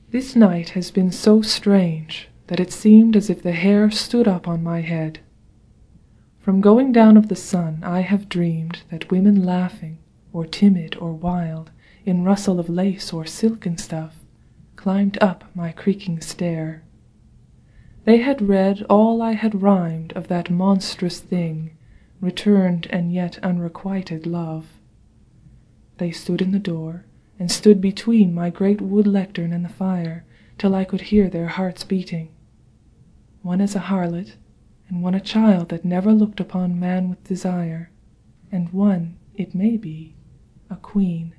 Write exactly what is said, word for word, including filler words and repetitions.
This night has been so strange that it seemed as if the hair stood up on my head. From going down of the sun I have dreamed that women laughing, or timid or wild, in rustle of lace or silken stuff, climbed up my creaking stair. They had read all I had rhymed of that monstrous thing, returned and yet unrequited love. They stood in the door, and stood between my great wood lectern and the fire, till I could hear their hearts beating. One is a harlot, and one a child that never looked upon man with desire, and one, it may be, a queen.